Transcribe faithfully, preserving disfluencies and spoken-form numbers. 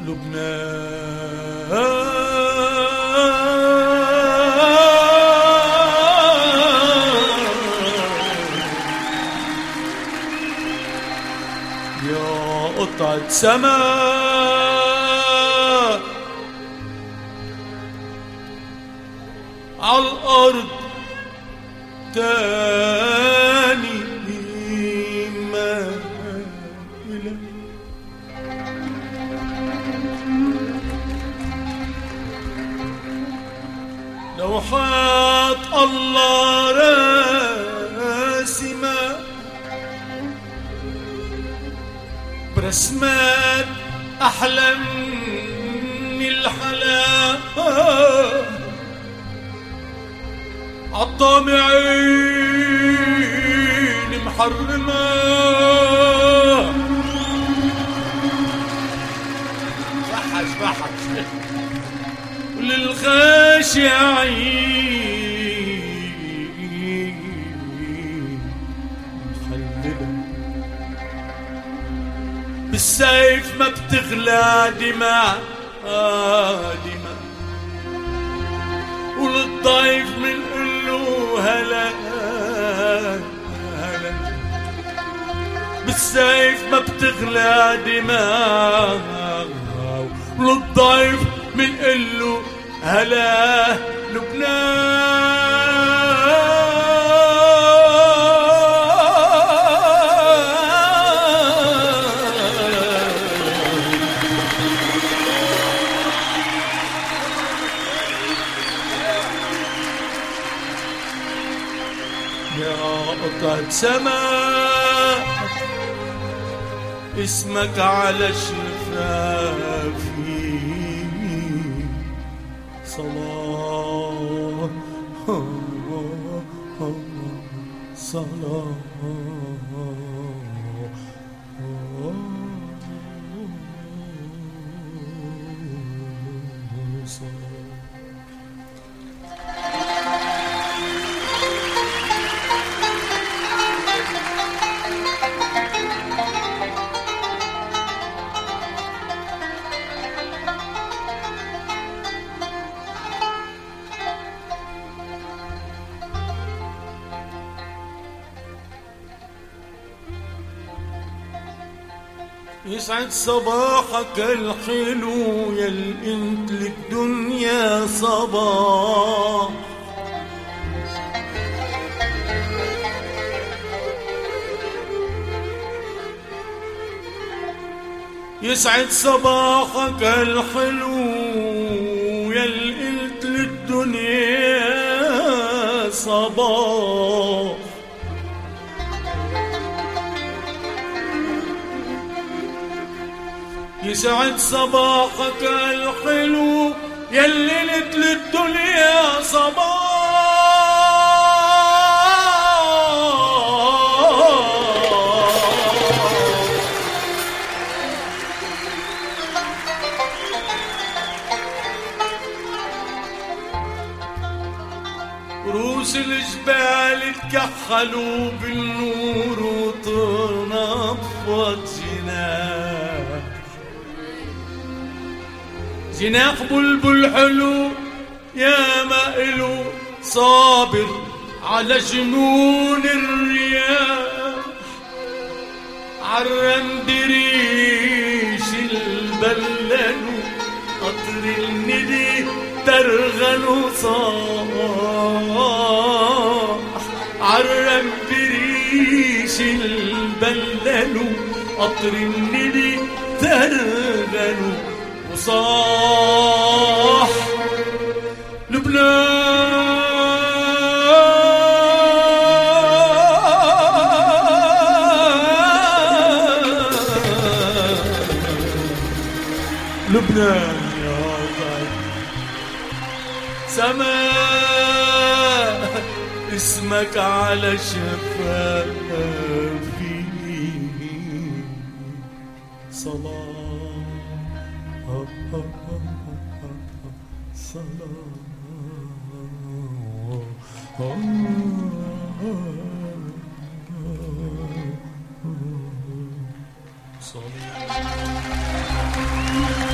لبنان يا قطعة سماء عالأرض تاني ما إلك لو حاط الله راسي ما برسمات أحلى من الحلا عالطامعين محرمة بحش بحش وللخاشعين مخلدة بالسيف ما بتغلى دماء آه دماء وللضيف منقله هلا هلا بالسيف ما بتغلى دماء وللضيف منقله هلا لبنان يا قطعة سماء اسمك على شفافي صلاة صلاة يسعد صباحك الحلو يل انت للدنيا صباح يسعد صباحك الحلو يل انت للدنيا صباح يسعد صباحك الحلو يلي لت للدنيا صباح رؤوس الجبال تكحلوا بالنور وتنفض جناح جناح بلبل حلو يا ما إلو صابر على جنون الرياح عالرمد ريش البلل قطر الندي ترغل صاح عالرمد ريش البلل قطر الندي ترغل وصاح لبنان لبنان يا طيب سماء اسمك على شفافي صلاة صلاة